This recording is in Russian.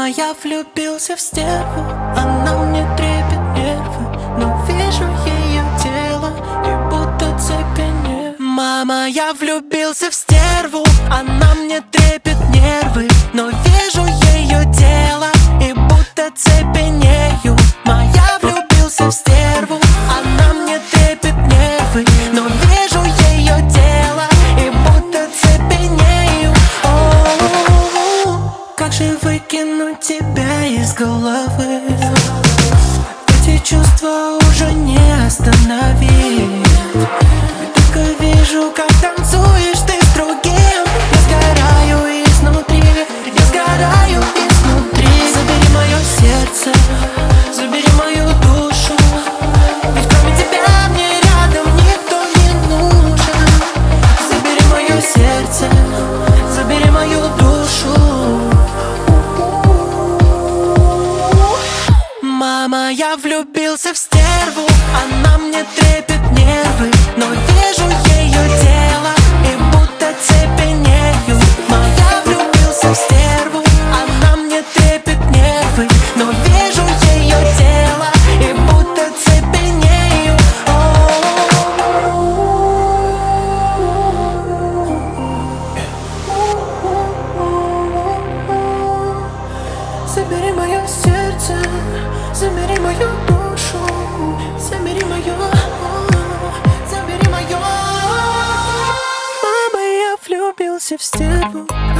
я влюбился в стерву, она мне трепет нервы, но вижу ее тело и будто цепенею. Мама, я влюбился в стерву, она мне трепет нервы, но вижу ее тело и будто цепенею. Моя влюбился в стерву, она мне трепет нервы, но вижу ее тело и будто цепенею. О, как же выкинуть тебя из головы? Эти чувства уже не остановить. Только вижу, как танцуешь ты с другим. Я сгораю изнутри, я сгораю изнутри. Забери мое сердце, забери мою душу, ведь кроме тебя мне рядом никто не нужен. Забери мое сердце, забери мою душу. Мама, я влюбился в стерву, она мне трепет нервы, но вижу ее тело и будто цепенею. Моя влюбился в стерву, она мне трепет нервы, но вижу ее тело и будто цепенею. Забери мое сердце, забери мою душу, забери мое, забери мое. Мама, я влюбился в стерву,